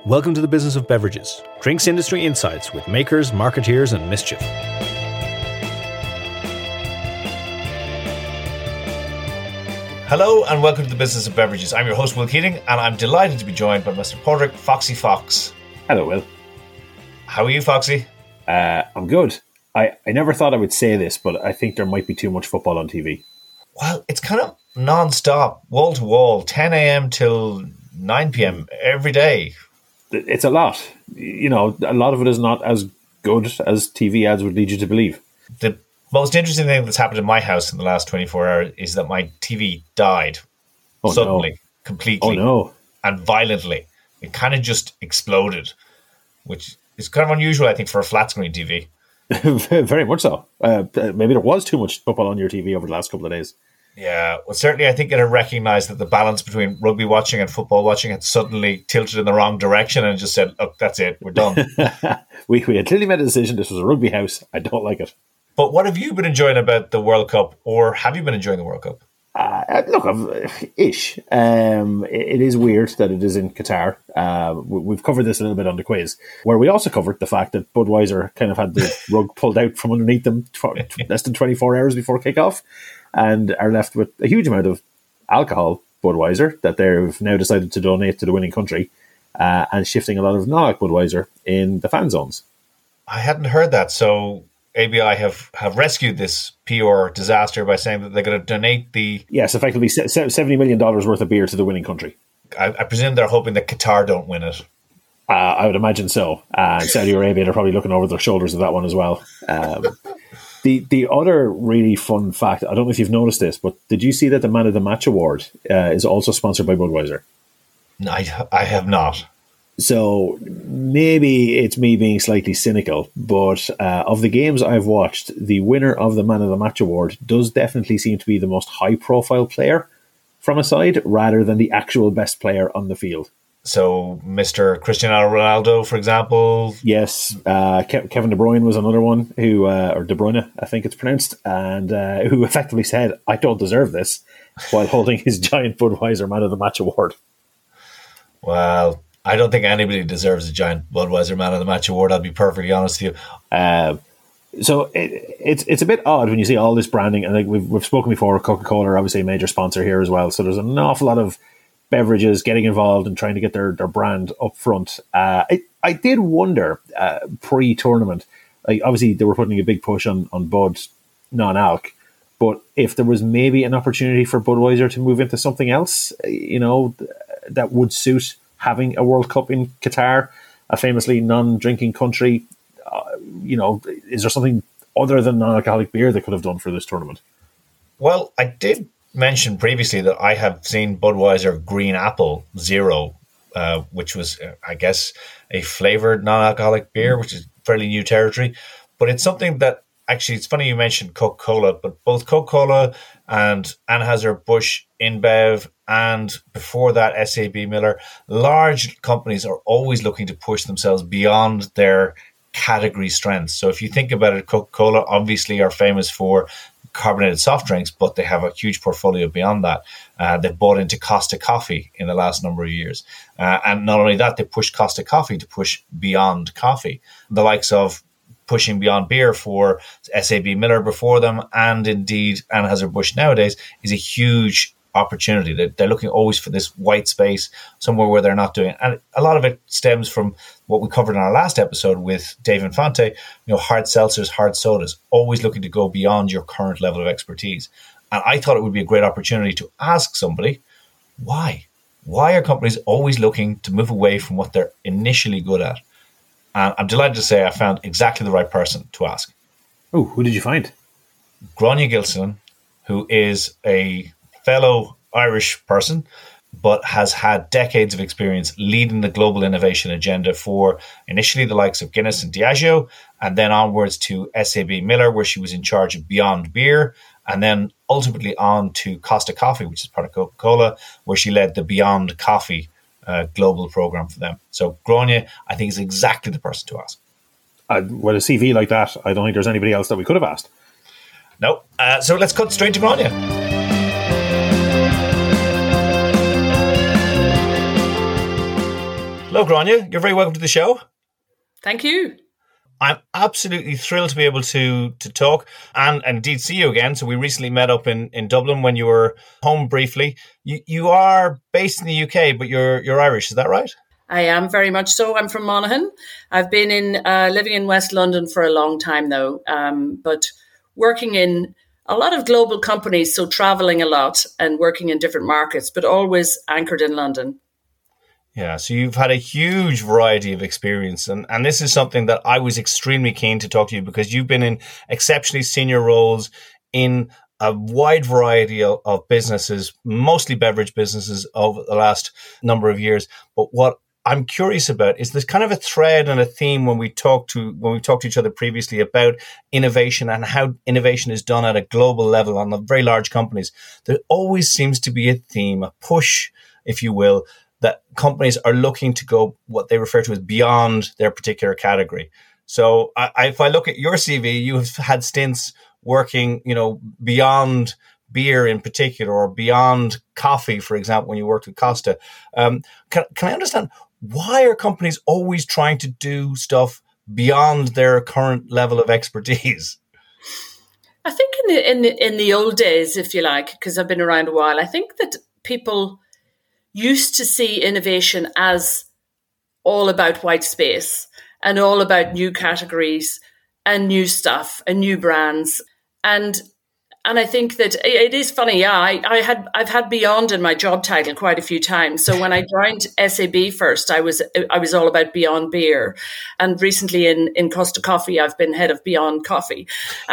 Welcome to the Business of Beverages, drinks industry insights with makers, marketeers, and mischief. Hello and welcome to the Business of Beverages. I'm your host, Will Keating, and I'm delighted to be joined by Mr. Padraig Foxy Fox. Hello, Will. How are you, Foxy? I'm good. I never thought I would say this, but I think there might be too much football on TV. Well, it's kind of non-stop, wall-to-wall, 10 a.m. till 9 p.m. every day. It's a lot. You know, a lot of it is not as good as TV ads would lead you to believe. The most interesting thing that's happened in my house in the last 24 hours is that my TV died suddenly, completely, and violently. It kind of just exploded, which is kind of unusual, I think, for a flat-screen TV. Very much so. Maybe there was too much football on your TV over the last couple of days. Yeah, well, certainly I think it had recognised that the balance between rugby watching and football watching had suddenly tilted in the wrong direction and just said, look, that's it, we're done. we had clearly made a decision. This was a rugby house. I don't like it. But what have you been enjoying about the World Cup, or have you been enjoying the World Cup? Ish. It is weird that it is in Qatar. We've covered this a little bit on the quiz, where we also covered the fact that Budweiser kind of had the rug pulled out from underneath them less than 24 hours before kickoff, and are left with a huge amount of alcohol, Budweiser, that they've now decided to donate to the winning country, and shifting a lot of non-alc Budweiser in the fan zones. I hadn't heard that, so ABI have rescued this PR disaster by saying that they're going to donate the... Yes, effectively $70 million worth of beer to the winning country. I presume they're hoping that Qatar don't win it. I would imagine so. Saudi Arabia are probably looking over their shoulders at that one as well. The other really fun fact, I don't know if you've noticed this, but did you see that the Man of the Match award is also sponsored by Budweiser? No, I have not. So maybe it's me being slightly cynical, but of the games I've watched, the winner of the Man of the Match award does definitely seem to be the most high-profile player from a side, rather than the actual best player on the field. So Mr. Cristiano Ronaldo, for example? Yes, Kevin De Bruyne was another one, who, or De Bruyne, I think it's pronounced, and who effectively said, I don't deserve this, while holding his giant Budweiser Man of the Match award. Well, I don't think anybody deserves a giant Budweiser Man of the Match award, I'll be perfectly honest with you. So it's a bit odd when you see all this branding, and like we've spoken before, Coca-Cola are obviously a major sponsor here as well, so there's an awful lot of beverages getting involved and trying to get their brand up front. I did wonder, pre-tournament, like obviously they were putting a big push on Bud non-alc, but if there was maybe an opportunity for Budweiser to move into something else, you know, that would suit having a World Cup in Qatar, a famously non-drinking country, you know, is there something other than non-alcoholic beer they could have done for this tournament? Well, I did mention previously that I have seen Budweiser Green Apple Zero, which was, I guess, a flavored non-alcoholic beer, which is fairly new territory. But it's something that, actually, it's funny you mentioned Coca-Cola, but both Coca-Cola and Anheuser-Busch InBev, and before that SAB Miller, large companies are always looking to push themselves beyond their category strengths. So if you think about it, Coca-Cola obviously are famous for carbonated soft drinks, but they have a huge portfolio beyond that. They've bought into Costa Coffee in the last number of years. And not only that, they pushed Costa Coffee to push beyond coffee. The likes of pushing beyond beer for SAB Miller before them, and indeed Anheuser-Busch nowadays, is a huge opportunity. They're looking always for this white space, somewhere where they're not doing it. And a lot of it stems from what we covered in our last episode with Dave Infante, you know, hard seltzers, hard sodas, always looking to go beyond your current level of expertise. And I thought it would be a great opportunity to ask somebody, why? Why are companies always looking to move away from what they're initially good at? And I'm delighted to say I found exactly the right person to ask. Oh, who did you find? Gráinne Gilsenan, who is a fellow Irish person, but has had decades of experience leading the global innovation agenda for initially the likes of Guinness and Diageo, and then onwards to SAB Miller, where she was in charge of Beyond Beer, and then ultimately on to Costa Coffee, which is part of Coca-Cola, where she led the Beyond Coffee global program for them. So Gráinne, I think, is exactly the person to ask. With a CV like that, I don't think there's anybody else that we could have asked. No. So let's cut straight to Gráinne. Hello, Grania. You're very welcome to the show. Thank you. I'm absolutely thrilled to be able to talk and indeed see you again. So we recently met up in Dublin when you were home briefly. You are based in the UK, but you're Irish. Is that right? I am very much so. I'm from Monaghan. I've been living in West London for a long time though, but working in a lot of global companies, so traveling a lot and working in different markets, but always anchored in London. Yeah, so you've had a huge variety of experience. And this is something that I was extremely keen to talk to you because you've been in exceptionally senior roles in a wide variety of businesses, mostly beverage businesses over the last number of years. But what I'm curious about is there's kind of a thread and a theme when we talked to each other previously about innovation and how innovation is done at a global level on the very large companies. There always seems to be a theme, a push, if you will, that companies are looking to go what they refer to as beyond their particular category. So if I look at your CV, you have had stints working, beyond beer in particular or beyond coffee, for example, when you worked with Costa. Can I understand why are companies always trying to do stuff beyond their current level of expertise? I think in the old days, if you like, because I've been around a while, I think that people used to see innovation as all about white space and all about new categories and new stuff and new brands. And I think that it is funny. Yeah, I've had Beyond in my job title quite a few times. So when I joined SAB first, I was all about Beyond Beer, and recently in Costa Coffee, I've been head of Beyond Coffee.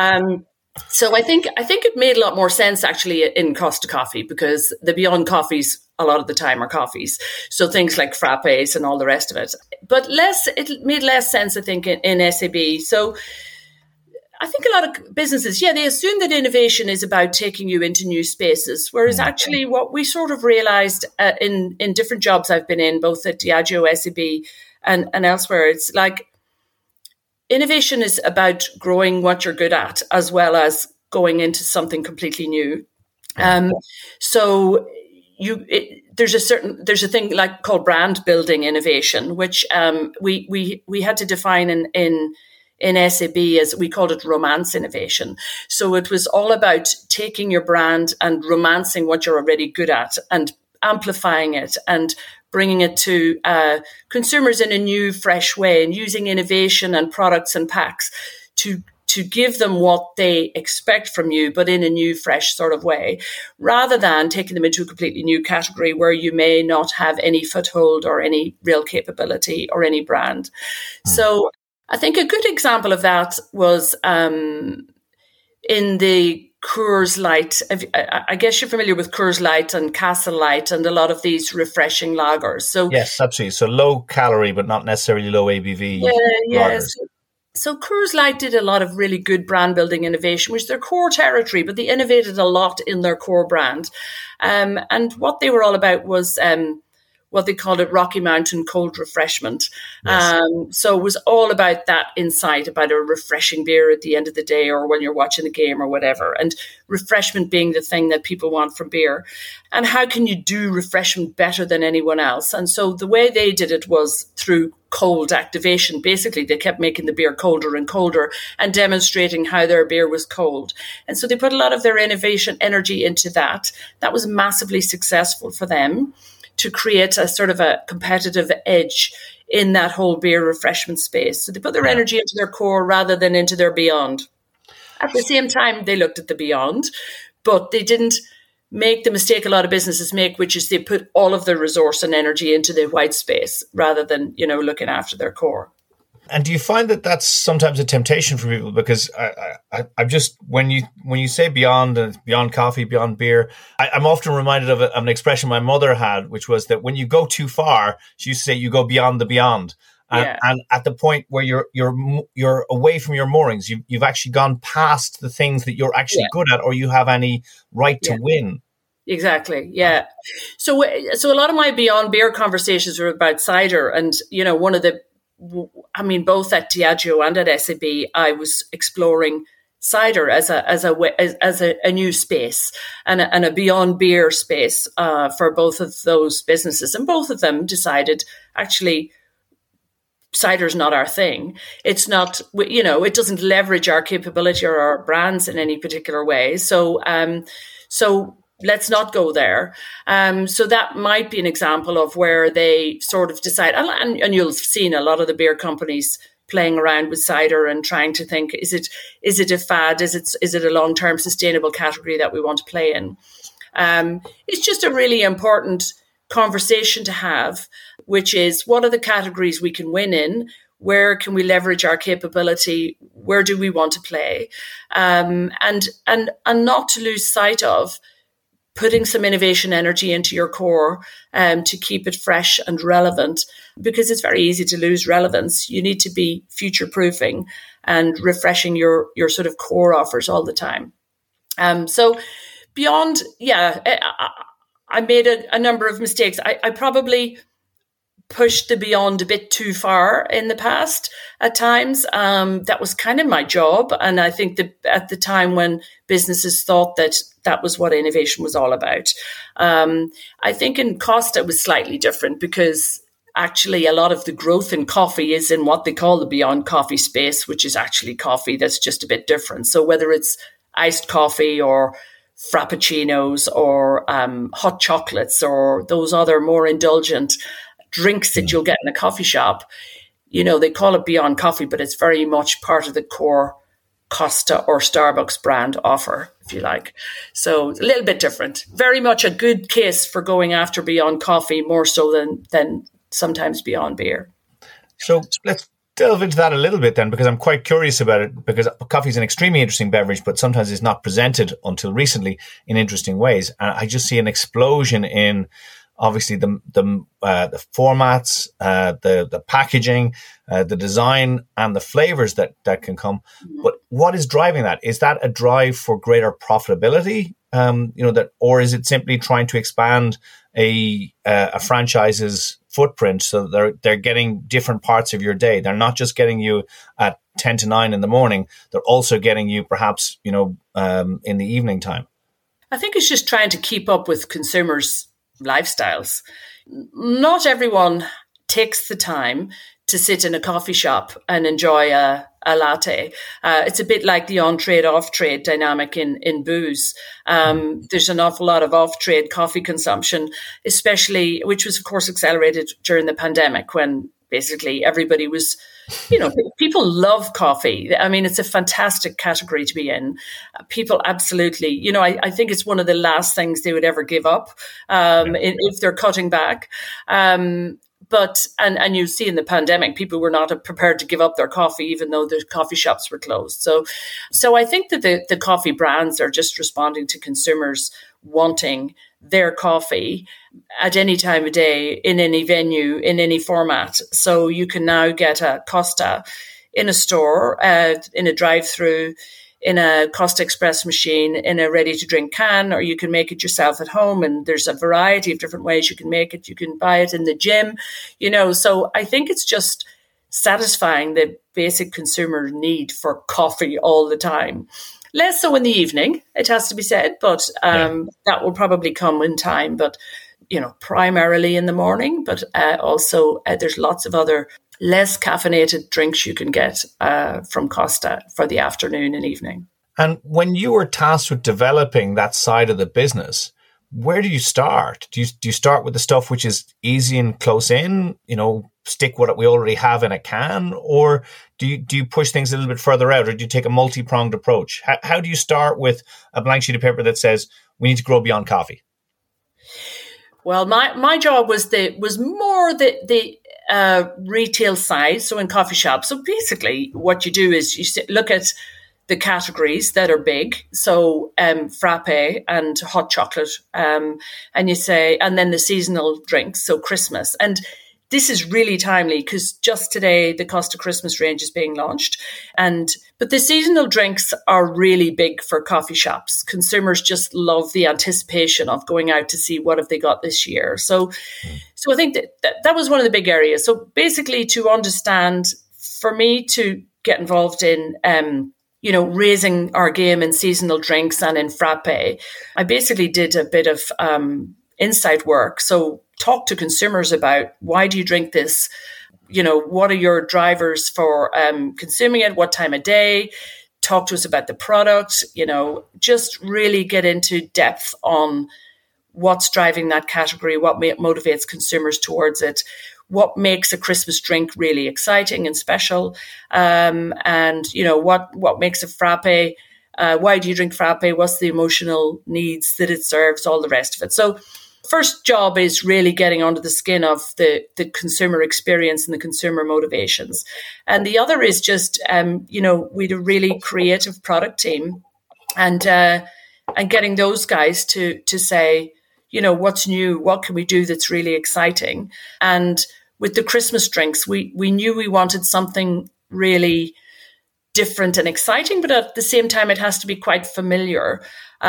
So I think it made a lot more sense actually in Costa Coffee because the Beyond coffees a lot of the time are coffees. So things like frappes and all the rest of it. But it made less sense, I think, in SAB. So I think a lot of businesses, they assume that innovation is about taking you into new spaces, whereas actually what we sort of realized in different jobs I've been in, both at Diageo, SAB and elsewhere, it's like innovation is about growing what you're good at as well as going into something completely new. So there's a thing like called brand building innovation, which we had to define in SAB as we called it romance innovation. So it was all about taking your brand and romancing what you're already good at and amplifying it and bringing it to consumers in a new, fresh way and using innovation and products and packs to give them what they expect from you, but in a new, fresh sort of way, rather than taking them into a completely new category where you may not have any foothold or any real capability or any brand. So I think a good example of that was in the Coors Light. I guess you're familiar with Coors Light and Castle Light and a lot of these refreshing lagers. So yes, absolutely. So low calorie, but not necessarily low ABV lagers. So Coors Light did a lot of really good brand building innovation, which is their core territory, but they innovated a lot in their core brand. And what they were all about was what they called it Rocky Mountain cold refreshment. Yes. So it was all about that insight, about a refreshing beer at the end of the day or when you're watching the game or whatever. And refreshment being the thing that people want from beer. And how can you do refreshment better than anyone else? And so the way they did it was through cold activation. Basically, they kept making the beer colder and colder and demonstrating how their beer was cold. And so they put a lot of their innovation energy into that. That was massively successful for them to create a sort of a competitive edge in that whole beer refreshment space. So they put their energy into their core rather than into their beyond. At the same time, they looked at the beyond, but they didn't make the mistake a lot of businesses make, which is they put all of their resource and energy into the white space rather than, looking after their core. And do you find that that's sometimes a temptation for people? Because I'm just, when you say beyond and beyond coffee, beyond beer, I'm often reminded of an expression my mother had, which was that when you go too far, she used to say you go beyond the beyond. And at the point where you're away from your moorings, you've actually gone past the things that you're actually good at, or you have any right to win. Exactly. Yeah. So a lot of my beyond beer conversations were about cider, and both at Diageo and at SAB, I was exploring cider as a new space and a beyond beer space for both of those businesses. And both of them decided, actually, cider's not our thing. It's not, it doesn't leverage our capability or our brands in any particular way. So let's not go there. So that might be an example of where they sort of decide, and you'll have seen a lot of the beer companies playing around with cider and trying to think, is it a fad? Is it a long-term sustainable category that we want to play in? It's just a really important conversation to have, which is, what are the categories we can win in? Where can we leverage our capability? Where do we want to play? And not to lose sight of putting some innovation energy into your core to keep it fresh and relevant, because it's very easy to lose relevance. You need to be future-proofing and refreshing your sort of core offers all the time. So beyond, I made a number of mistakes. I probably pushed the beyond a bit too far in the past at times. That was kind of my job. And I think that at the time when businesses thought that was what innovation was all about. I think in Costa it was slightly different, because actually a lot of the growth in coffee is in what they call the beyond coffee space, which is actually coffee that's just a bit different. So whether it's iced coffee or frappuccinos or hot chocolates or those other more indulgent drinks that you'll get in a coffee shop, they call it beyond coffee, but it's very much part of the core Costa or Starbucks brand offer, if you like. So a little bit different. Very much a good case for going after beyond coffee, more so than sometimes beyond beer. So let's delve into that a little bit then, because I'm quite curious about it, because coffee is an extremely interesting beverage, but sometimes it's not presented until recently in interesting ways. And I just see an explosion in, obviously, the formats, the packaging, the design, and the flavors that can come. Mm-hmm. But what is driving that? Is that a drive for greater profitability? Or is it simply trying to expand a franchise's footprint so they're getting different parts of your day? They're not just getting you at 10 to 9 in the morning. They're also getting you perhaps, in the evening time. I think it's just trying to keep up with consumers' lifestyles. Not everyone takes the time to sit in a coffee shop and enjoy a latte. It's a bit like the on-trade, off-trade dynamic in booze. There's an awful lot of off-trade coffee consumption, especially, which was, of course, accelerated during the pandemic, when basically everybody was, people love coffee. I mean, it's a fantastic category to be in. People absolutely, I think it's one of the last things they would ever give up if they're cutting back. But you see in the pandemic, people were not prepared to give up their coffee, even though the coffee shops were closed. So I think that the coffee brands are just responding to consumers wanting their coffee at any time of day, in any venue, in any format. So you can now get a Costa in a store, in a drive-through, in a Costa Express machine, in a ready-to-drink can, or you can make it yourself at home. And there's a variety of different ways you can make it. You can buy it in the gym, So I think it's just satisfying the basic consumer need for coffee all the time. Less so in the evening, it has to be said, but that will probably come in time. But, primarily in the morning, but also there's lots of other less caffeinated drinks you can get from Costa for the afternoon and evening. And when you were tasked with developing that side of the business, where do you start? Do you start with the stuff which is easy and close in, stick what we already have in a can, or do you push things a little bit further out, or do you take a multi-pronged approach? How do you start with a blank sheet of paper that says we need to grow beyond coffee? Well, my job was more the retail side, so in coffee shops. So basically what you do is you look at the categories that are big, so frappe and hot chocolate, and you say, and then the seasonal drinks, so Christmas. And this is really timely because just today the Costa Christmas range is being launched. But the seasonal drinks are really big for coffee shops. Consumers just love the anticipation of going out to see what have they got this year. So I think that was one of the big areas. So basically, to understand, for me to get involved in raising our game in seasonal drinks and in frappe, I basically did a bit of insight work. So talk to consumers about, why do you drink this? What are your drivers for consuming it? What time of day? Talk to us about the product, just really get into depth on what's driving that category, what motivates consumers towards it, what makes a Christmas drink really exciting and special, and what makes a frappe. Why do you drink frappe? What's the emotional needs that it serves? All the rest of it. So, first job is really getting under the skin of the consumer experience and the consumer motivations, and the other is just we had a really creative product team, and getting those guys to say, what's new, what can we do that's really exciting. And with the Christmas drinks, we knew we wanted something really different and exciting, but at the same time, it has to be quite familiar.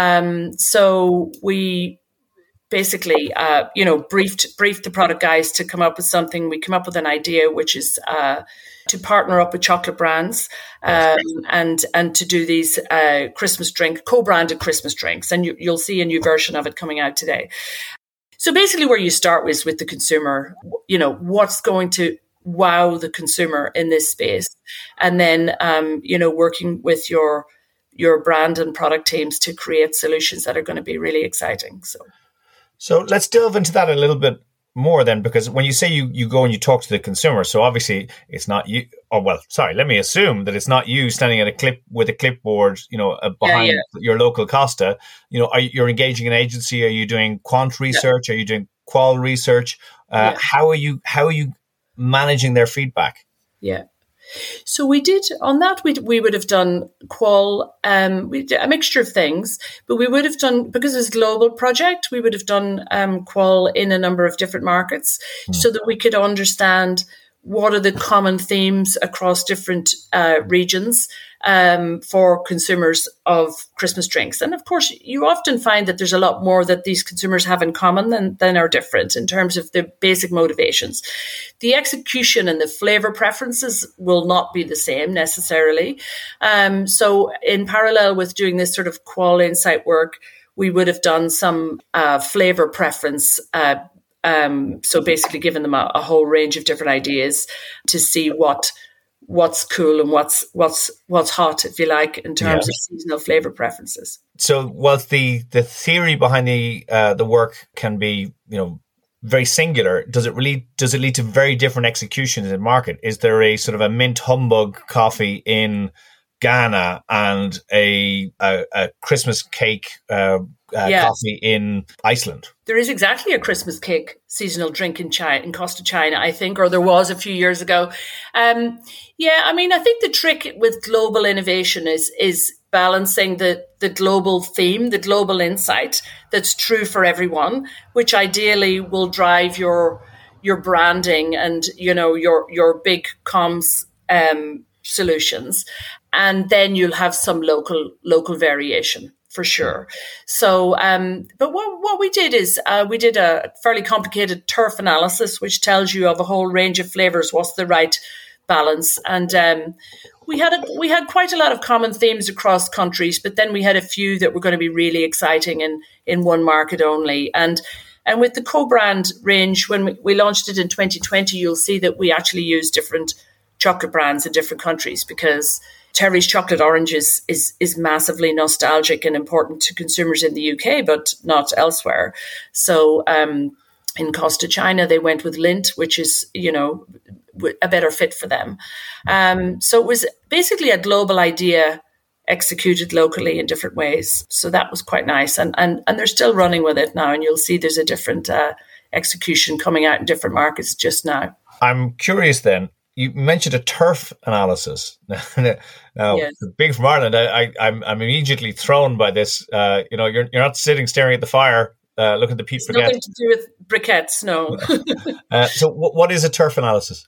So we basically, briefed the product guys to come up with something. We come up with an idea, which is to partner up with chocolate brands and to do these co-branded Christmas drinks. And you'll see a new version of it coming out today. So basically where you start is with the consumer, what's going to wow the consumer in this space. And then, working with your brand and product teams to create solutions that are going to be really exciting. So let's delve into that a little bit more then, because when you say you go and you talk to the consumer, so obviously it's not you, let me assume that it's not you standing at with a clipboard, behind your local Costa. You're engaging an agency? Are you doing quant research? Are you doing qual research? How are you managing their feedback? Yeah. So we did on that. We would have done qual, we did a mixture of things, but we would have done, because it's a global project, we would have done qual in a number of different markets so that we could understand what are the common themes across different regions for consumers of Christmas drinks. And of course, you often find that there's a lot more that these consumers have in common than are different in terms of the basic motivations. The execution and the flavor preferences will not be the same necessarily. So in parallel with doing this sort of qual insight work, we would have done some flavor preference so basically giving them a whole range of different ideas to see what's cool and what's hot, if you like, in terms of seasonal flavor preferences. So whilst the theory behind the work can be, very singular, does it lead to very different executions in market? Is there a sort of a mint humbug coffee in Ghana and a Christmas cake coffee in Iceland? There is exactly a Christmas cake seasonal drink in Costa China, I think, or there was a few years ago. I think the trick with global innovation is balancing the global theme, the global insight that's true for everyone, which ideally will drive your branding and your big comms solutions, and then you'll have some local variation for sure. So, but what we did is we did a fairly complicated turf analysis, which tells you of a whole range of flavors what's the right balance, and we had quite a lot of common themes across countries, but then we had a few that were going to be really exciting in one market only, and with the co-brand range, when we launched it in 2020, you'll see that we actually use different chocolate brands in different countries, because Terry's Chocolate Orange is massively nostalgic and important to consumers in the UK, but not elsewhere. So in Costa China, they went with Lindt, which is, a better fit for them. So it was basically a global idea executed locally in different ways. So that was quite nice. And they're still running with it now. And you'll see there's a different execution coming out in different markets just now. I'm curious then. You mentioned a turf analysis. Now, Yes. being from Ireland, I'm immediately thrown by this. You're not sitting staring at the fire, looking at the peat It's brigade. nothing to do with briquettes, no. So, what is a turf analysis?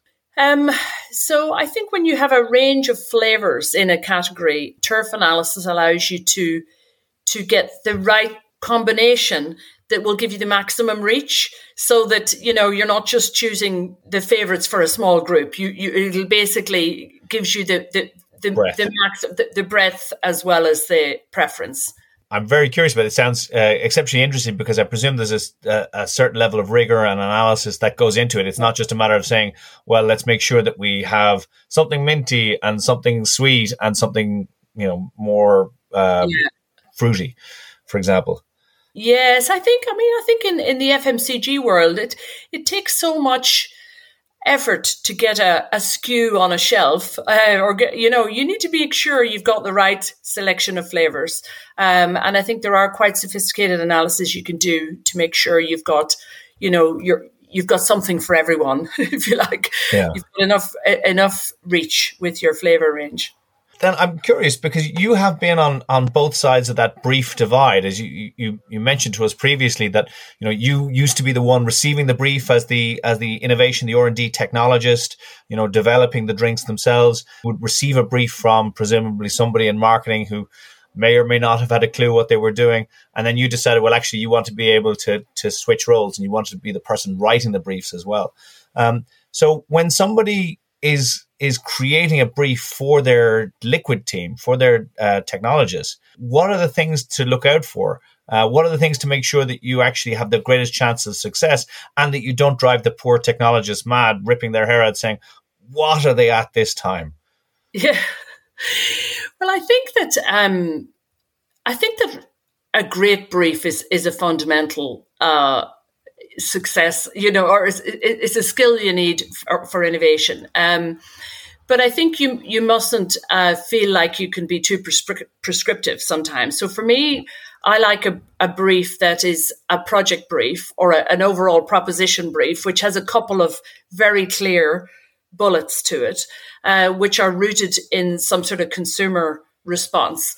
So I think when you have a range of flavors in a category, turf analysis allows you to get the right combination that will give you the maximum reach, so that you're not just choosing the favorites for a small group. It'll basically gives you the breadth. the breadth as well as the preference. I'm very curious about it. It sounds exceptionally interesting because I presume there's a certain level of rigor and analysis that goes into it. It's not just a matter of saying, well, let's make sure that we have something minty and something sweet and something, more fruity, for example. Yes, I think in the FMCG world, it takes so much effort to get a SKU on a shelf, you need to be sure you've got the right selection of flavors. And I think there are quite sophisticated analysis you can do to make sure you've got, you've got something for everyone, if you like. Yeah. You've got enough reach with your flavor range. Then I'm curious because you have been on both sides of that brief divide, as you mentioned to us previously that you used to be the one receiving the brief as the innovation, the R&D technologist, developing the drinks themselves, would receive a brief from presumably somebody in marketing who may or may not have had a clue what they were doing, and then you decided, well, actually, you want to be able to switch roles and you wanted to be the person writing the briefs as well. So when somebody is creating a brief for their liquid team, for their technologists, what are the things to look out for? What are the things to make sure that you actually have the greatest chance of success and that you don't drive the poor technologists mad, ripping their hair out saying, what are they at this time? Yeah. Well, I think that a great brief is a fundamental success, or it's a skill you need for innovation. But I think you mustn't feel like you can be too prescriptive sometimes. So for me, I like a brief that is a project brief or an overall proposition brief, which has a couple of very clear bullets to it, which are rooted in some sort of consumer response.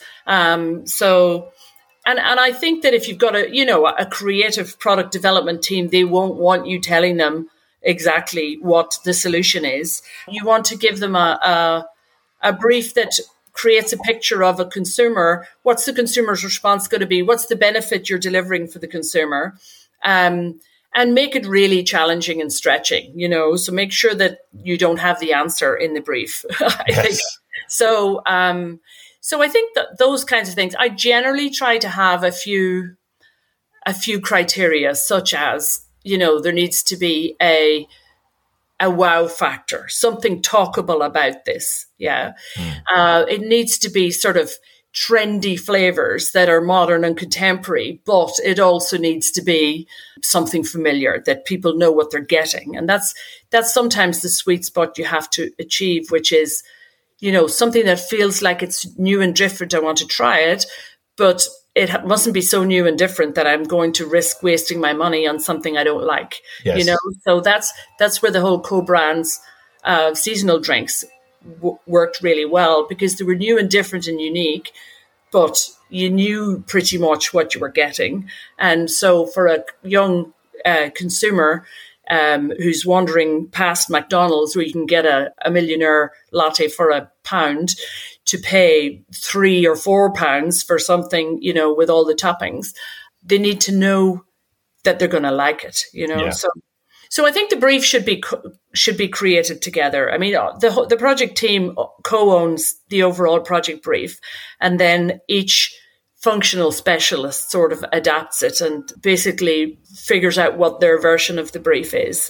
And I think that if you've got a creative product development team, they won't want you telling them exactly what the solution is. You want to give them a brief that creates a picture of a consumer. What's the consumer's response going to be? What's the benefit you're delivering for the consumer? And make it really challenging and stretching, so make sure that you don't have the answer in the brief. I think so. So I think that those kinds of things, I generally try to have a few criteria, such as, there needs to be a wow factor, something talkable about this. Yeah. It needs to be sort of trendy flavors that are modern and contemporary, but it also needs to be something familiar that people know what they're getting. And that's sometimes the sweet spot you have to achieve, which is, something that feels like it's new and different. I want to try it, but it mustn't be so new and different that I'm going to risk wasting my money on something I don't like. Yes. So that's where the whole co-brands seasonal drinks worked really well, because they were new and different and unique, but you knew pretty much what you were getting. And so for a young consumer who's wandering past McDonald's, where you can get a millionaire latte for £1, to pay £3 or £4 for something, with all the toppings, they need to know that they're going to like it, Yeah. So I think the brief should be created together. I mean, the project team co-owns the overall project brief, and then each functional specialist sort of adapts it and basically figures out what their version of the brief is,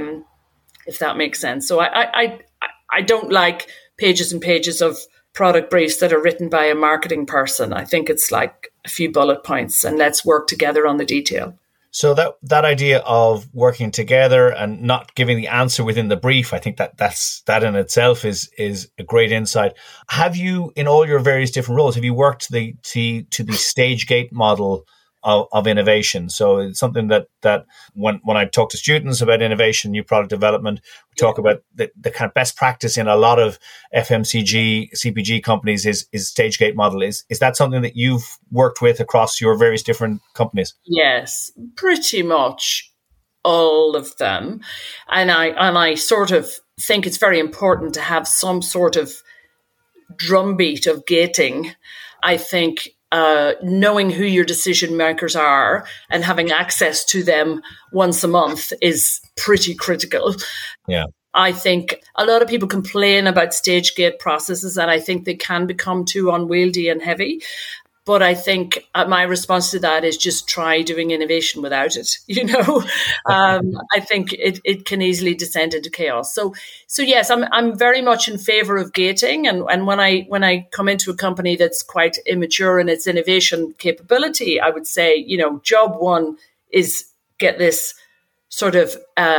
if that makes sense. So I don't like pages and pages of product briefs that are written by a marketing person. I think it's like a few bullet points and let's work together on the detail. So that idea of working together and not giving the answer within the brief, I think that in itself is a great insight. Have you, in all your various different roles, have you worked to the stage gate model of innovation? So it's something that when I talk to students about innovation, new product development, we talk about the kind of best practice in a lot of FMCG, CPG companies is stage gate model. Is that something that you've worked with across your various different companies? Yes, pretty much all of them. And I sort of think it's very important to have some sort of drumbeat of gating. I think knowing who your decision makers are and having access to them once a month is pretty critical. Yeah. I think a lot of people complain about stage gate processes, and I think they can become too unwieldy and heavy. But I think my response to that is just try doing innovation without it. I think it can easily descend into chaos. So yes, I'm very much in favor of gating. And when I come into a company that's quite immature in its innovation capability, I would say, job one is get this sort of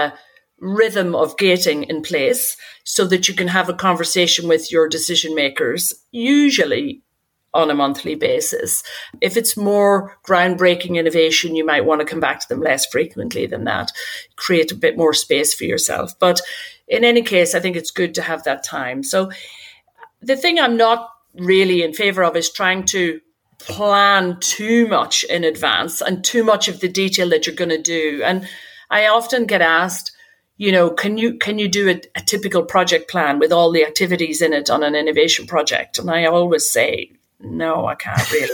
rhythm of gating in place so that you can have a conversation with your decision makers, usually on a monthly basis. If it's more groundbreaking innovation, you might want to come back to them less frequently than that, create a bit more space for yourself. But in any case, I think it's good to have that time. So the thing I'm not really in favor of is trying to plan too much in advance and too much of the detail that you're going to do. And I often get asked, can you do a typical project plan with all the activities in it on an innovation project? And I always say, no, I can't really,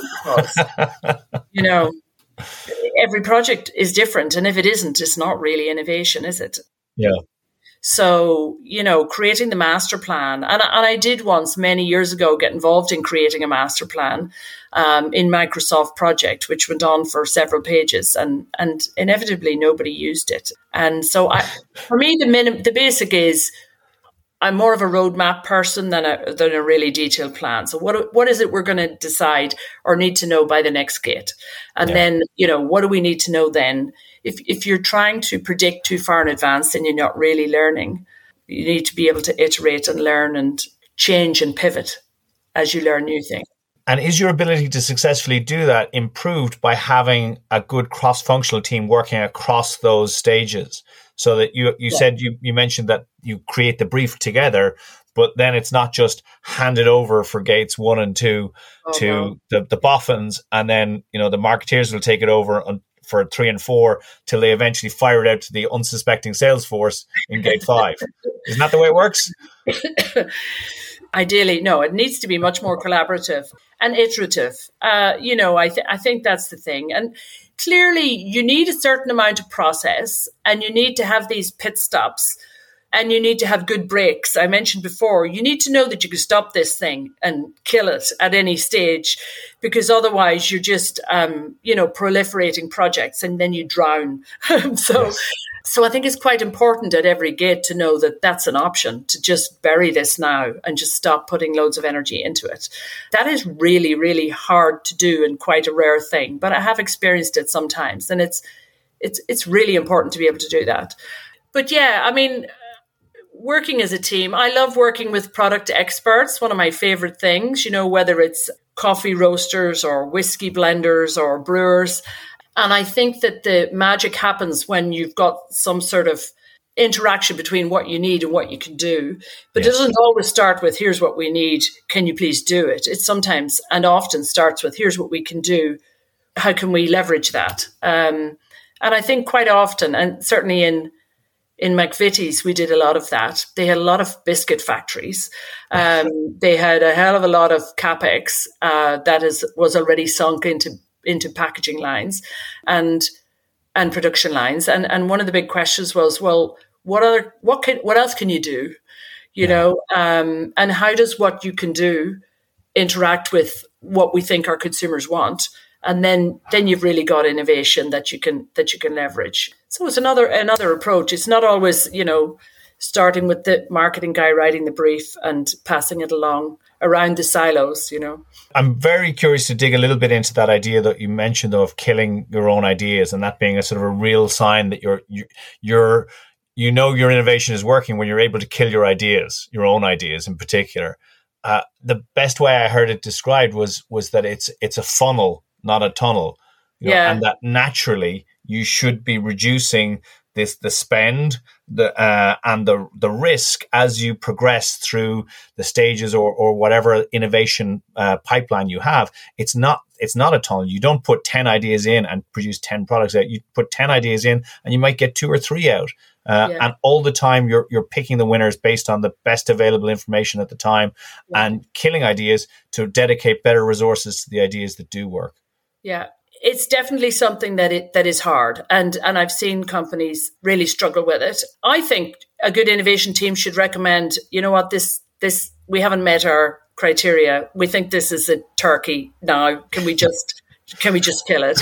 because, every project is different. And if it isn't, it's not really innovation, is it? Yeah. So, creating the master plan. And I did once many years ago get involved in creating a master plan in Microsoft Project, which went on for several pages, and inevitably nobody used it. And so for me, the basic is I'm more of a roadmap person than a really detailed plan. So what is it we're going to decide or need to know by the next gate? And then, what do we need to know then? If you're trying to predict too far in advance, then you're not really learning. You need to be able to iterate and learn and change and pivot as you learn new things. And is your ability to successfully do that improved by having a good cross-functional team working across those stages? So that you said you mentioned that you create the brief together, but then it's not just handed over for gates 1 and 2 the boffins, and then the marketeers will take it over for 3 and 4 till they eventually fire it out to the unsuspecting sales force in gate 5. Isn't that the way it works? Ideally, no. It needs to be much more collaborative and iterative. I think that's the thing. And clearly, you need a certain amount of process, and you need to have these pit stops, and you need to have good breaks. I mentioned before, you need to know that you can stop this thing and kill it at any stage, because otherwise you're just, proliferating projects and then you drown. So I think it's quite important at every gate to know that that's an option, to just bury this now and just stop putting loads of energy into it. That is really, really hard to do and quite a rare thing, but I have experienced it sometimes, and it's really important to be able to do that. But working as a team, I love working with product experts. One of my favorite things, whether it's coffee roasters or whiskey blenders or brewers. And I think that the magic happens when you've got some sort of interaction between what you need and what you can do. But It doesn't always start with, here's what we need, can you please do it? It sometimes and often starts with, here's what we can do, how can we leverage that? And I think quite often, and certainly in McVitie's, we did a lot of that. They had a lot of biscuit factories. They had a hell of a lot of CapEx that was already sunk into packaging lines and production lines. And one of the big questions was, well, what else can you do? And how does what you can do interact with what we think our consumers want? And then you've really got innovation that you can leverage. So it's another approach. It's not always, starting with the marketing guy writing the brief and passing it along around the silos, I'm very curious to dig a little bit into that idea that you mentioned, though, of killing your own ideas, and that being a sort of a real sign that your innovation is working when you're able to kill your ideas, your own ideas in particular. The best way I heard it described was that it's a funnel, not a tunnel. And that naturally you should be reducing the spend and the risk as you progress through the stages or whatever innovation pipeline you have. It's not a tunnel. You don't put 10 ideas in and produce 10 products out. You put 10 ideas in and you might get 2 or 3 out. And all the time you're picking the winners based on the best available information at the time and killing ideas to dedicate better resources to the ideas that do work. Yeah. it's definitely something that is hard, and I've seen companies really struggle with it. I think a good innovation team should recommend, you know what, this we haven't met our criteria. We think this is a turkey now. Can we just kill it?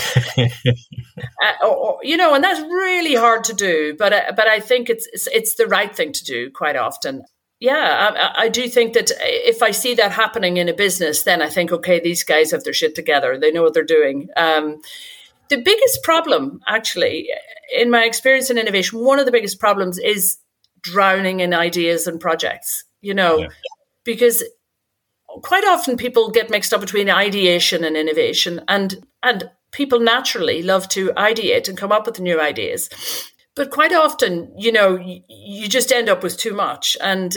And that's really hard to do. But I think it's the right thing to do quite often. Yeah, I do think that if I see that happening in a business, then I think, okay, these guys have their shit together. They know what they're doing. The biggest problem, actually, in my experience in innovation, one of the biggest problems is drowning in ideas and projects, because quite often people get mixed up between ideation and innovation, and people naturally love to ideate and come up with new ideas. But quite often, you just end up with too much. And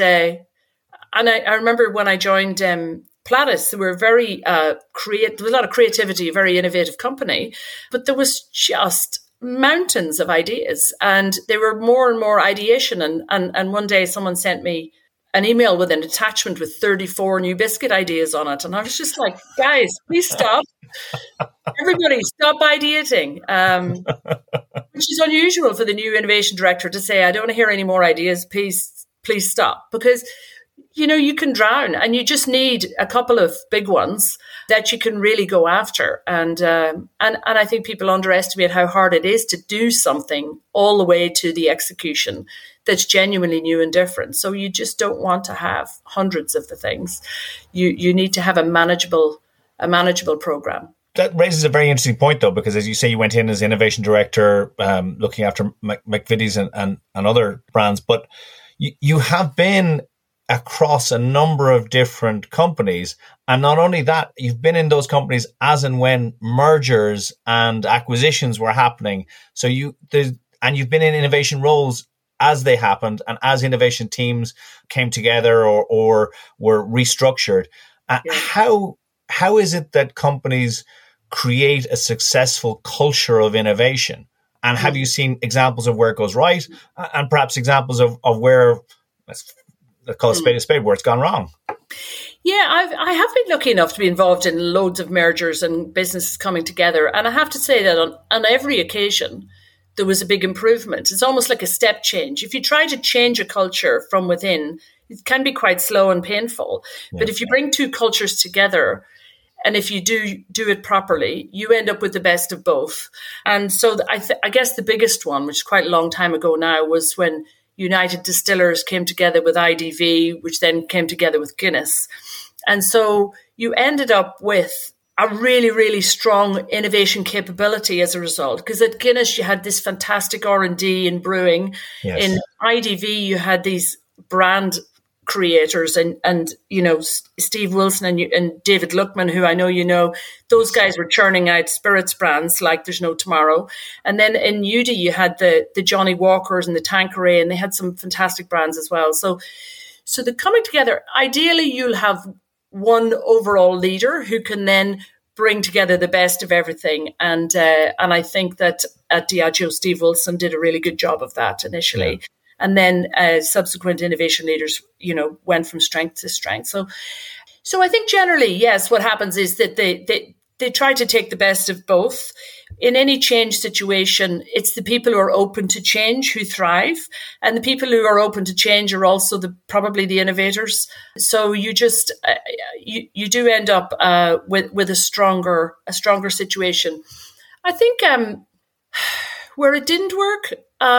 I remember when I joined Platis, they were very creative. There was a lot of creativity, a very innovative company, but there was just mountains of ideas, and they were more and more ideation. And one day, someone sent me an email with an attachment with 34 new biscuit ideas on it, and I was just like, "Guys, please stop! Everybody, stop ideating." Which is unusual for the new innovation director to say, "I don't want to hear any more ideas. Please stop." Because, you can drown, and you just need a couple of big ones that you can really go after. And I think people underestimate how hard it is to do something all the way to the execution that's genuinely new and different. So you just don't want to have hundreds of the things. You need to have a manageable program. That raises a very interesting point, though, because as you say, you went in as innovation director, looking after McVitie's and other brands, but you have been across a number of different companies. And not only that, you've been in those companies as and when mergers and acquisitions were happening. So you've been in innovation roles as they happened and as innovation teams came together or were restructured. How is it that companies create a successful culture of innovation? And have you seen examples of where it goes right and perhaps examples of where, let's call it a spade, where it's gone wrong? Yeah, I have been lucky enough to be involved in loads of mergers and businesses coming together. And I have to say that on every occasion, there was a big improvement. It's almost like a step change. If you try to change a culture from within, it can be quite slow and painful. Yeah. But if you bring two cultures together, and if you do it properly, you end up with the best of both. And so I guess the biggest one, which is quite a long time ago now, was when United Distillers came together with IDV, which then came together with Guinness. And so you ended up with a really, really strong innovation capability as a result. Because at Guinness, you had this fantastic R&D in brewing. Yes. In IDV, you had these brand creators and Steve Wilson and David Luckman, who I know those guys were churning out spirits brands like there's no tomorrow. And then in UD you had the Johnny Walkers and the Tanqueray, and they had some fantastic brands as well. So the coming together, ideally you'll have one overall leader who can then bring together the best of everything. And I think that at Diageo, Steve Wilson did a really good job of that initially. Yeah. And then subsequent innovation leaders, went from strength to strength. So I think generally, yes, what happens is that they try to take the best of both. In any change situation, it's the people who are open to change who thrive. And the people who are open to change are also probably the innovators. So you just, you do end up with a stronger situation. I think where it didn't work,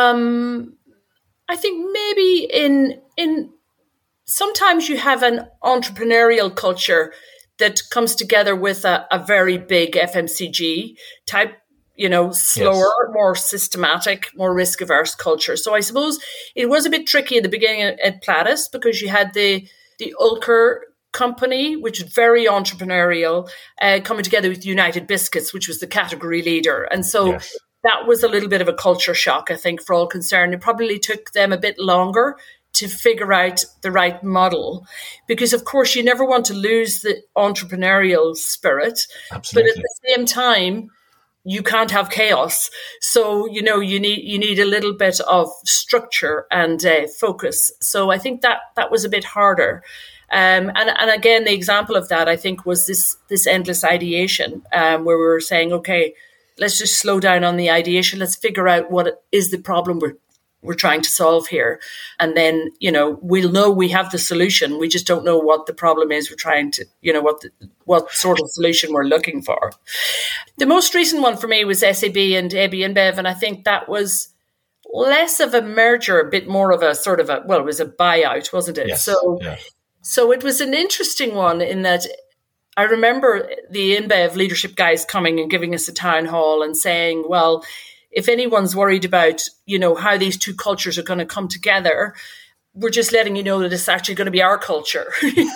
I think maybe in sometimes you have an entrepreneurial culture that comes together with a very big FMCG type, slower, yes, more systematic, more risk-averse culture. So I suppose it was a bit tricky in the beginning at Platis because you had the Ulker company, which is very entrepreneurial, coming together with United Biscuits, which was the category leader. And so yes, that was a little bit of a culture shock, I think, for all concerned. It probably took them a bit longer to figure out the right model because, of course, you never want to lose the entrepreneurial spirit. Absolutely. But at the same time, you can't have chaos. So, you need a little bit of structure and focus. So I think that was a bit harder. And again, the example of that, I think, was this endless ideation where we were saying, okay, let's just slow down on the ideation. Let's figure out what is the problem we're trying to solve here. And then, we'll know we have the solution. We just don't know what the problem is. We're trying to, what sort of solution we're looking for. The most recent one for me was SAB and AB InBev. And I think that was less of a merger, a bit more of a sort of it was a buyout, wasn't it? Yes. So it was an interesting one in that I remember the InBev leadership guys coming and giving us a town hall and saying, well, if anyone's worried about, how these two cultures are going to come together, we're just letting you know that it's actually going to be our culture. And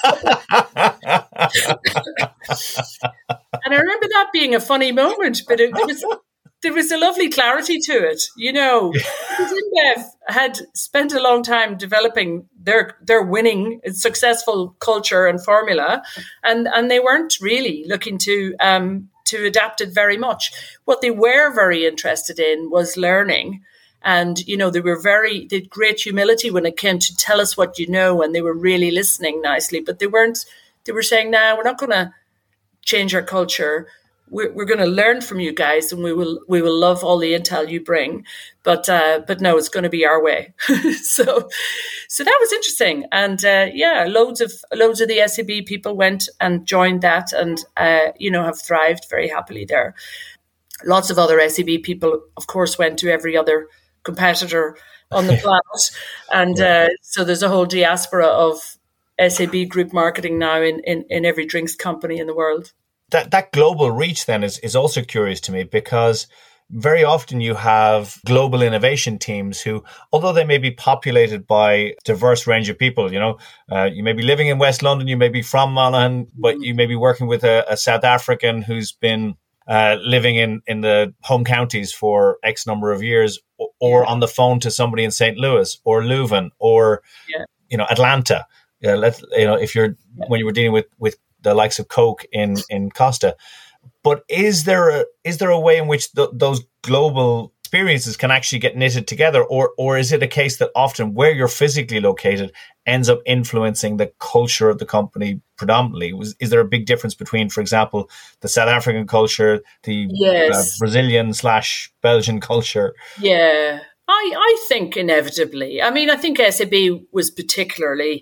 I remember that being a funny moment, but there was a lovely clarity to it, InBev had spent a long time developing their winning, successful culture and formula, and they weren't really looking to adapt it very much. What they were very interested in was learning. And, they had great humility when it came to tell us what you know, and they were really listening nicely. But they were saying, no, we're not going to change our culture. We're going to learn from you guys, and we will love all the intel you bring. But no, it's going to be our way. So that was interesting. And loads of the SAB people went and joined that, and have thrived very happily there. Lots of other SAB people, of course, went to every other competitor on the planet, and so there's a whole diaspora of SAB group marketing now in every drinks company in the world. That global reach then is also curious to me, because very often you have global innovation teams who, although they may be populated by a diverse range of people, you may be living in West London, you may be from Monaghan, but you may be working with a South African who's been living in the home counties for X number of years, or on the phone to somebody in St. Louis or Leuven or Atlanta. When you were dealing with the likes of Coke in Costa. But is there a way in which those global experiences can actually get knitted together, or is it a case that often where you're physically located ends up influencing the culture of the company predominantly? Is there a big difference between, for example, the South African culture, the Brazilian/Belgian culture? Yeah, I think inevitably. I mean, I think SAB was particularly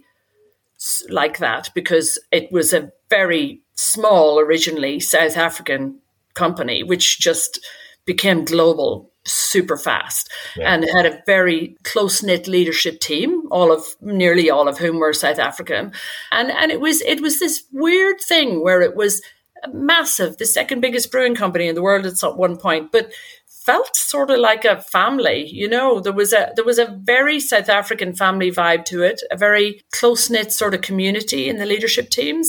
like that because it was a very small, originally South African company, which just became global super fast and had a very close-knit leadership team, nearly all of whom were South African. And it was this weird thing where it was massive, the second biggest brewing company in the world at one point, but felt sort of like a family. There was a very South African family vibe to it, a very close-knit sort of community in the leadership teams.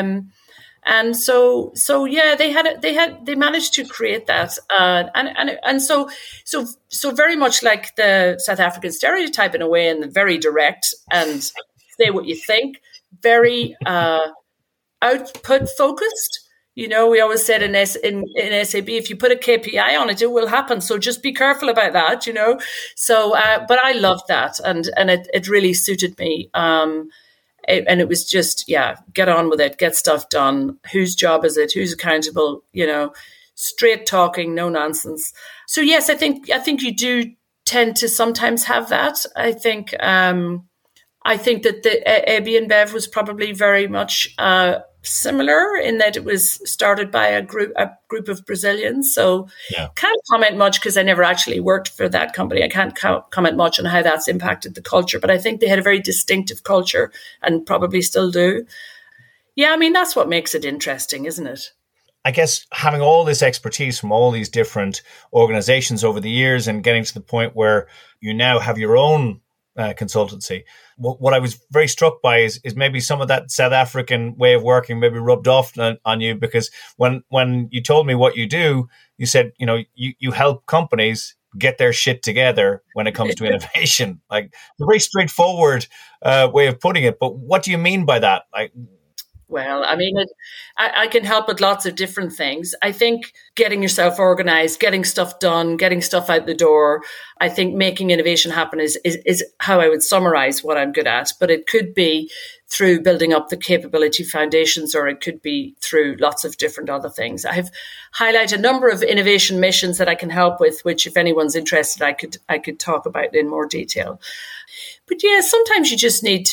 And so they managed to create that, and so very much like the South African stereotype in a way, and very direct and say what you think, very output focused. We always said in SAB, if you put a KPI on it, it will happen. So just be careful about that. So but I loved that, and it really suited me. And it was just, get on with it, get stuff done. Whose job is it? Who's accountable? Straight talking, no nonsense. So yes, I think you do tend to sometimes have that. I think that the AB InBev was probably very much similar in that it was started by a group of Brazilians. So can't comment much because I never actually worked for that company. I can't comment much on how that's impacted the culture, but I think they had a very distinctive culture and probably still do. Yeah, I mean, that's what makes it interesting, isn't it? I guess having all this expertise from all these different organizations over the years and getting to the point where you now have your own consultancy. What I was very struck by is maybe some of that South African way of working maybe rubbed off on you, because when you told me what you do, you said, you help companies get their shit together when it comes to innovation. Like, a very straightforward way of putting it. But what do you mean by that? Well, I mean, I can help with lots of different things. I think getting yourself organized, getting stuff done, getting stuff out the door. I think making innovation happen is how I would summarize what I'm good at. But it could be through building up the capability foundations, or it could be through lots of different other things. I have highlighted a number of innovation missions that I can help with, which if anyone's interested, I could talk about in more detail. But yeah, sometimes you just need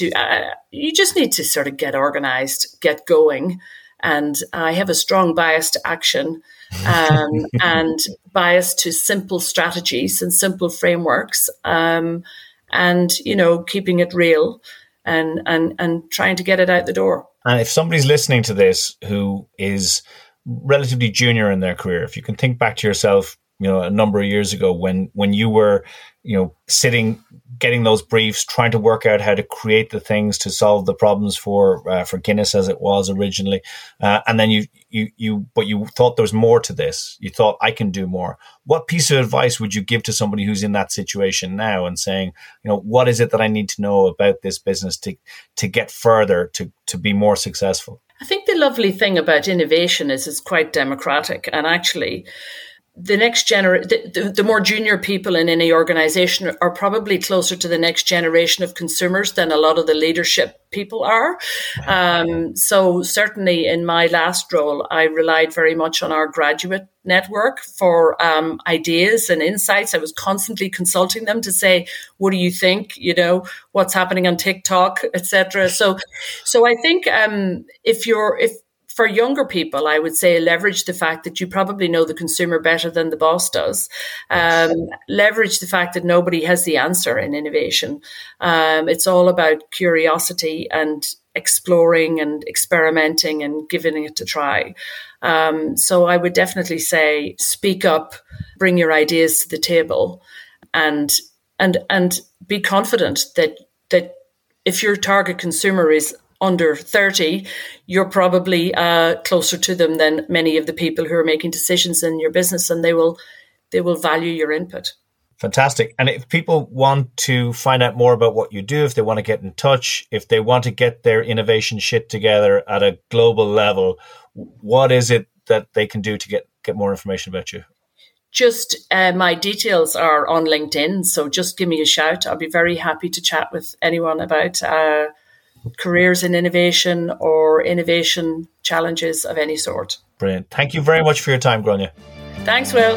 to sort of get organized, get going. And I have a strong bias to action and bias to simple strategies and simple frameworks, and, keeping it real and trying to get it out the door. And if somebody's listening to this who is relatively junior in their career, if you can think back to yourself, a number of years ago when you were, sitting, getting those briefs, trying to work out how to create the things to solve the problems for Guinness as it was originally, and then you thought there was more to this. You thought, I can do more. What piece of advice would you give to somebody who's in that situation now and saying, what is it that I need to know about this business to get further, to be more successful? I think the lovely thing about innovation is it's quite democratic, and actually, the next the more junior people in any organization are probably closer to the next generation of consumers than a lot of the leadership people are. So certainly in my last role, I relied very much on our graduate network for ideas and insights. I was constantly consulting them to say, what do you think? What's happening on TikTok, etc. So I think for younger people, I would say leverage the fact that you probably know the consumer better than the boss does. Leverage the fact that nobody has the answer in innovation. It's all about curiosity and exploring and experimenting and giving it a try. So I would definitely say speak up, bring your ideas to the table, and be confident that if your target consumer is under 30, you're probably closer to them than many of the people who are making decisions in your business, and they will value your input. Fantastic. And if people want to find out more about what you do, if they want to get in touch, if they want to get their innovation shit together at a global level, what is it that they can do to get more information about you? Just my details are on LinkedIn, so just give me a shout. I'll be very happy to chat with anyone about careers in innovation or innovation challenges of any sort. Brilliant. Thank you very much for your time, Gráinne. Thanks, Will.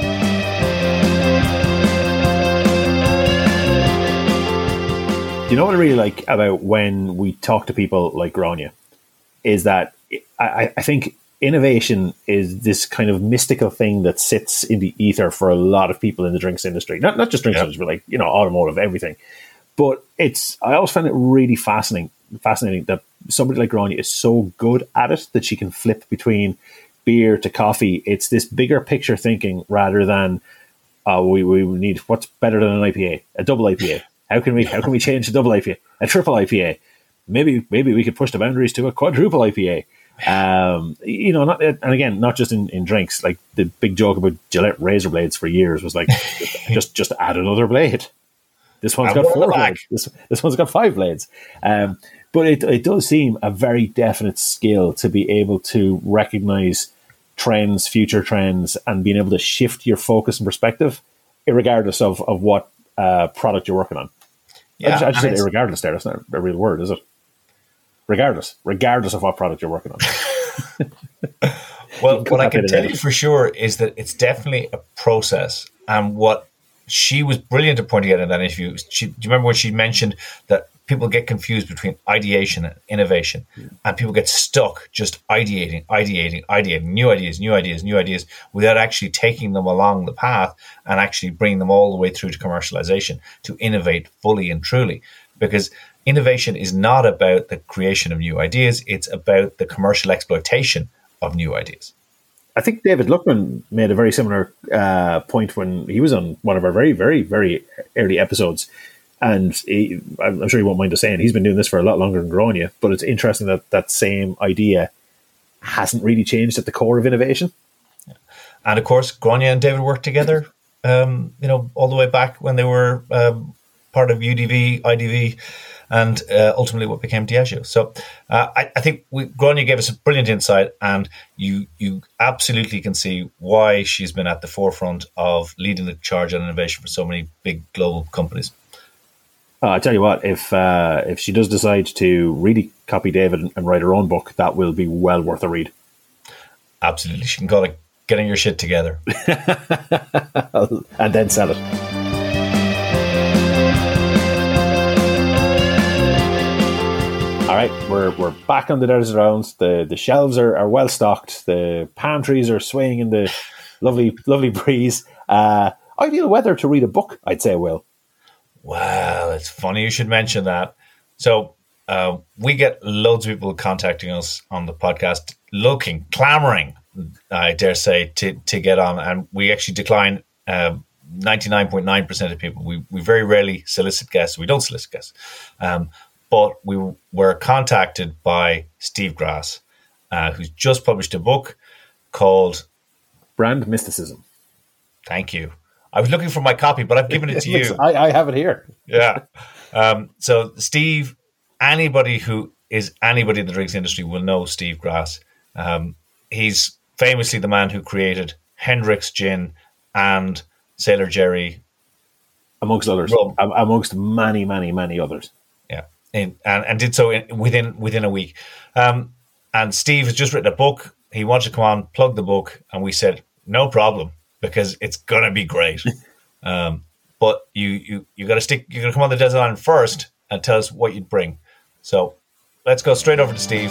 You know what I really like about when we talk to people like Gráinne is that I think innovation is this kind of mystical thing that sits in the ether for a lot of people in the drinks industry. Not just drinks industry, but like, automotive, everything. But I always find it really fascinating that somebody like Gráinne is so good at it that she can flip between beer to coffee. It's this bigger picture thinking rather than we need what's better than an IPA, a double IPA. How can we change a double IPA, a triple IPA? Maybe we could push the boundaries to a quadruple IPA. And again, not just in drinks. Like the big joke about Gillette razor blades for years was like, just add another blade. This one's got 4 blades. This one's got 5 blades. But it does seem a very definite skill to be able to recognize trends, future trends, and being able to shift your focus and perspective, regardless of what product you're working on. Yeah, I just said irregardless there. That's not a real word, is it? Regardless of what product you're working on. Well, what I can tell you for sure is that it's definitely a process. And what she was brilliant at pointing out in that interview. Do you remember when she mentioned that people get confused between ideation and innovation, and people get stuck just ideating, new ideas, without actually taking them along the path and actually bringing them all the way through to commercialization, to innovate fully and truly. Because innovation is not about the creation of new ideas, it's about the commercial exploitation of new ideas. I think David Luckman made a very similar point when he was on one of our very, very, very early episodes. And I'm sure you won't mind us saying he's been doing this for a lot longer than Gráinne, but it's interesting that same idea hasn't really changed at the core of innovation. Yeah. And of course, Gráinne and David worked together, all the way back when they were part of UDV, IDV, and ultimately what became Diageo. So I think Gráinne gave us a brilliant insight, and you absolutely can see why she's been at the forefront of leading the charge on innovation for so many big global companies. I tell you what, if she does decide to really copy David and write her own book, that will be well worth a read. Absolutely. She can call it Getting Your Shit Together. And then sell it. All right, we're back on the Desert Islands. The shelves are well stocked. The palm trees are swaying in the lovely breeze. Ideal weather to read a book, I'd say, Will. Well, it's funny you should mention that. So we get loads of people contacting us on the podcast, clamoring, I dare say, to get on. And we actually decline 99.9% of people. We very rarely solicit guests. We don't solicit guests. But we were contacted by Steve Grass, who's just published a book called Brand Mysticism. Thank you. I was looking for my copy, but I've given it to you. I have it here. Yeah. So Steve, anybody in the drinks industry will know Steve Grass. He's famously the man who created Hendrick's Gin and Sailor Jerry. Amongst others. Amongst many, many, many others. Yeah. And did so within a week. And Steve has just written a book. He wanted to come on, plug the book, and we said, no problem, because it's gonna be great. But you gotta come on the desert island first and tell us what you'd bring. So let's go straight over to Steve.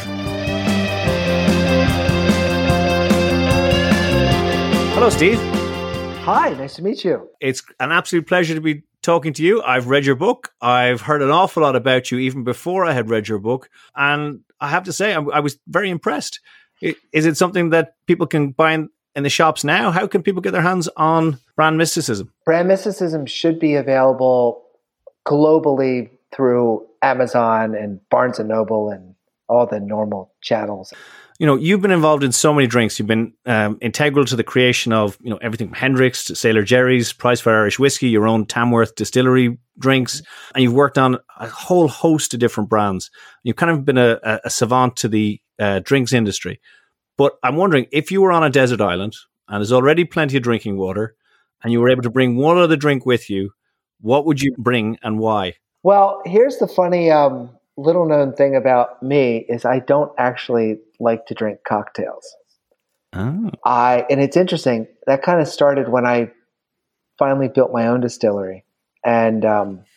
Hello, Steve. Hi, nice to meet you. It's an absolute pleasure to be talking to you. I've read your book. I've heard an awful lot about you even before I had read your book. And I have to say, I was very impressed. Is it something that people can buy in the shops now? How can people get their hands on Brand Mysticism? Brand Mysticism should be available globally through Amazon and Barnes & Noble and all the normal channels. You know, you've been involved in so many drinks. You've been integral to the creation of, everything from Hendrick's to Sailor Jerry's, Price for Irish Whiskey, your own Tamworth distillery drinks, and you've worked on a whole host of different brands. You've kind of been a savant to the drinks industry. But I'm wondering, if you were on a desert island and there's already plenty of drinking water and you were able to bring one other drink with you, what would you bring and why? Well, here's the funny little known thing about me is I don't actually like to drink cocktails. Oh. And it's interesting. That kind of started when I finally built my own distillery. And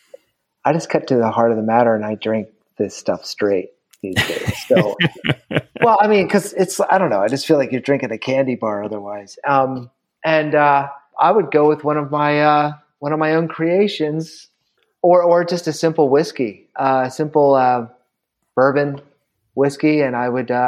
I just cut to the heart of the matter and I drink this stuff straight these days. So, well, I mean, because I don't know. I just feel like you're drinking a candy bar otherwise. And I would go with one of my own creations, or just a simple whiskey, simple bourbon whiskey, and I would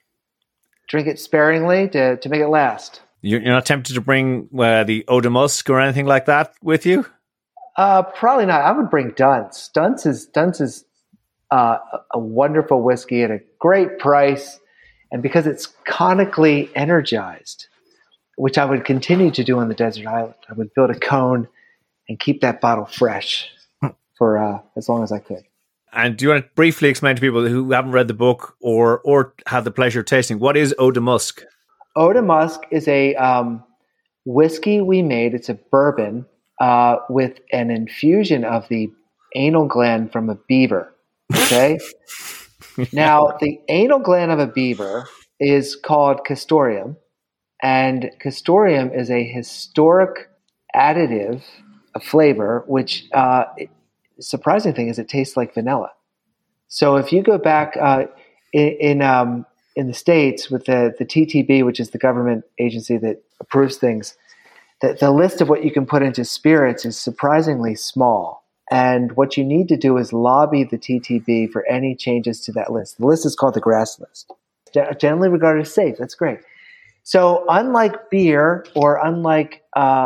drink it sparingly to make it last. You're not tempted to bring the Eau de Musc or anything like that with you? Probably not. I would bring Dunce. Dunce is a wonderful whiskey at a great price, and because it's conically energized, which I would continue to do on the desert island, I would build a cone and keep that bottle fresh for as long as I could. And do you want to briefly explain to people who haven't read the book or had the pleasure of tasting, what is Eau de Musc? Eau de Musc is a whiskey we made. It's a bourbon with an infusion of the anal gland from a beaver. Okay? Now, the anal gland of a beaver is called castoreum, and castoreum is a historic additive, a flavor, which surprising thing is it tastes like vanilla. So if you go back in the States with the TTB, which is the government agency that approves things, the list of what you can put into spirits is surprisingly small. And what you need to do is lobby the TTB for any changes to that list. The list is called the Grass List. Generally regarded as safe. That's great. So unlike beer or unlike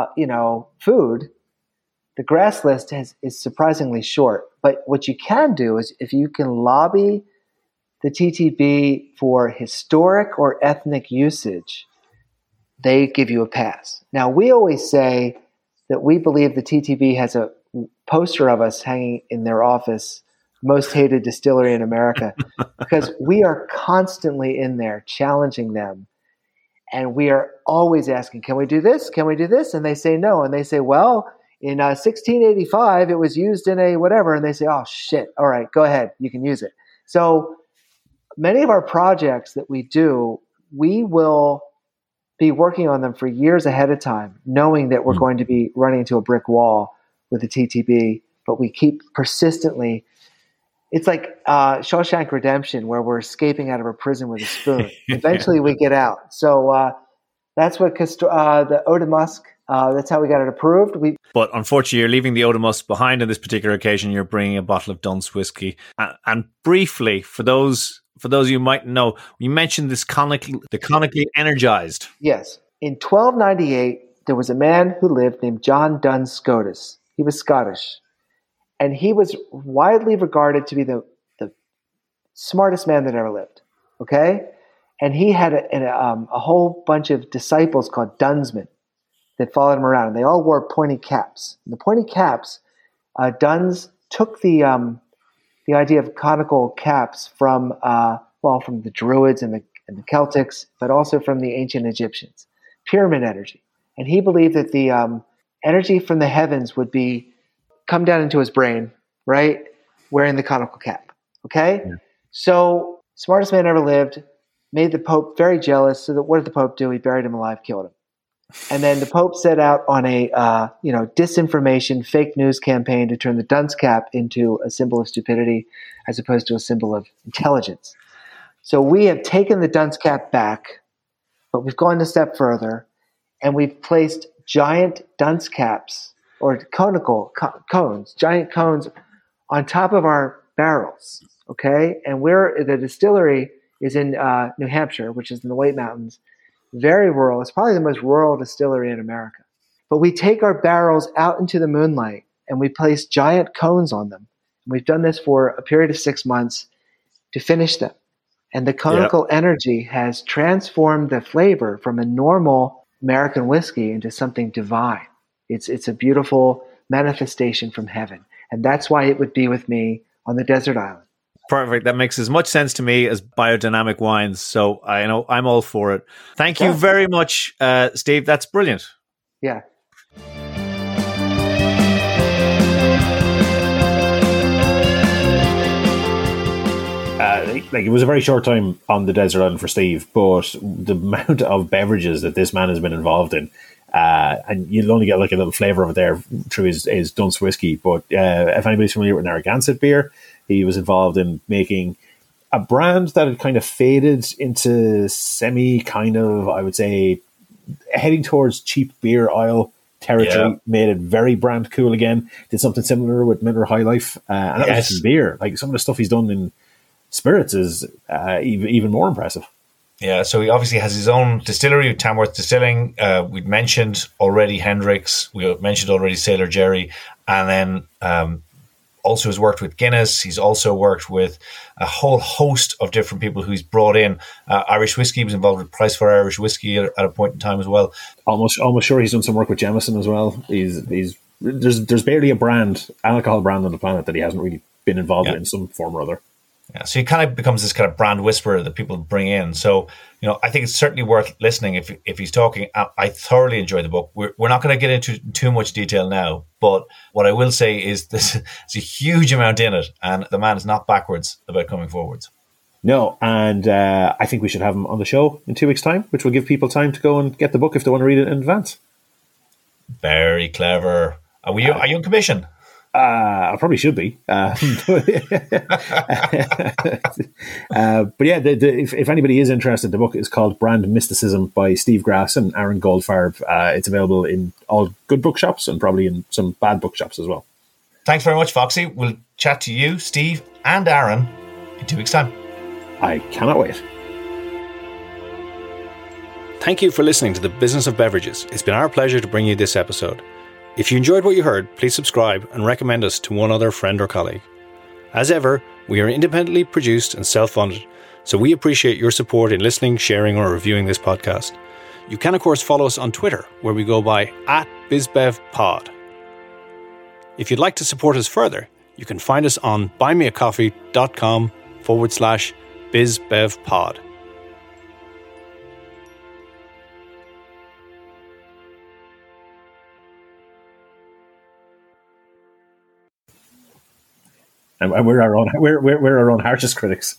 food, the Grass List is surprisingly short. But what you can do is if you can lobby the TTB for historic or ethnic usage, they give you a pass. Now, we always say that we believe the TTB has a poster of us hanging in their office, most hated distillery in America, because we are constantly in there challenging them. And we are always asking, can we do this? Can we do this? And they say no. And they say, well, in 1685, it was used in a whatever. And they say, oh, shit. All right, go ahead. You can use it. So many of our projects that we do, we will be working on them for years ahead of time, knowing that we're going to be running into a brick wall with the TTB, but we keep persistently. It's like Shawshank Redemption, where we're escaping out of a prison with a spoon. Eventually we get out. So that's what the Eau de Musc, that's how we got it approved. But unfortunately, you're leaving the Eau de Musc behind on this particular occasion. You're bringing a bottle of Dunce whiskey. And briefly, for those of you who might know, you mentioned the conically energized. Yes. In 1298, there was a man who lived named John Duns Scotus. He was Scottish. And he was widely regarded to be the smartest man that ever lived. Okay? And he had a whole bunch of disciples called Dunsmen that followed him around. And they all wore pointy caps. And the pointy caps, Duns took the idea of conical caps from the Druids and the Celtics, but also from the ancient Egyptians. Pyramid energy. And he believed that the energy from the heavens would come down into his brain, right? Wearing the conical cap. Okay? Yeah. So, smartest man ever lived, made the Pope very jealous. So what did the Pope do? He buried him alive, killed him. And then the Pope set out on a disinformation, fake news campaign to turn the dunce cap into a symbol of stupidity as opposed to a symbol of intelligence. So we have taken the dunce cap back, but we've gone a step further, and we've placed giant dunce caps or conical cones, giant cones on top of our barrels. Okay, and the distillery is in New Hampshire, which is in the White Mountains. Very rural. It's probably the most rural distillery in America. But we take our barrels out into the moonlight and we place giant cones on them. And we've done this for a period of 6 months to finish them. And the conical energy has transformed the flavor from a normal American whiskey into something divine. It's a beautiful manifestation from heaven. And that's why it would be with me on the desert island. Perfect. That makes as much sense to me as biodynamic wines. So I know I'm all for it. Thank you very much, Steve. That's brilliant. Yeah. It was a very short time on the desert island for Steve, but the amount of beverages that this man has been involved in, and you'll only get like a little flavour of it there through his Dunce whiskey. But if anybody's familiar with Narragansett beer, he was involved in making a brand that had kind of faded into I would say, heading towards cheap beer aisle territory, made it very brand cool again, did something similar with Miller High Life, and that was just in beer. Like some of the stuff he's done in spirits is even more impressive. Yeah, so he obviously has his own distillery, Tamworth Distilling. We'd mentioned already Hendrick's, we mentioned already Sailor Jerry, and then also has worked with Guinness. He's also worked with a whole host of different people who he's brought in. Irish whiskey, he was involved with Price for Irish Whiskey at a point in time as well. Almost sure he's done some work with Jameson as well. There's barely a alcohol brand on the planet that he hasn't really been involved in some form or other. Yeah, so he kind of becomes this kind of brand whisperer that people bring in. So, I think it's certainly worth listening if he's talking. I thoroughly enjoy the book. We're not going to get into too much detail now, but what I will say is there's a huge amount in it, and the man is not backwards about coming forwards. No, and I think we should have him on the show in 2 weeks' time, which will give people time to go and get the book if they want to read it in advance. Very clever. Are you on commission? I probably should be. But yeah, if anybody is interested, the book is called Brand Mysticism by Steve Grass and Aaron Goldfarb. It's available in all good bookshops and probably in some bad bookshops as well. Thanks very much, Foxy. We'll chat to you, Steve, and Aaron in 2 weeks' time. I cannot wait. Thank you for listening to The Business of Beverages. It's been our pleasure to bring you this episode. If you enjoyed what you heard, please subscribe and recommend us to one other friend or colleague. As ever, we are independently produced and self-funded, so we appreciate your support in listening, sharing, or reviewing this podcast. You can, of course, follow us on Twitter, where we go by @BizBevPod. If you'd like to support us further, you can find us on buymeacoffee.com/BizBevPod. And we're our own harshest critics.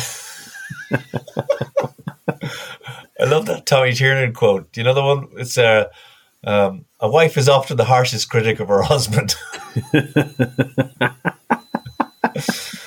I love that Tommy Tiernan quote. Do you know the one? It's a wife is often the harshest critic of her husband.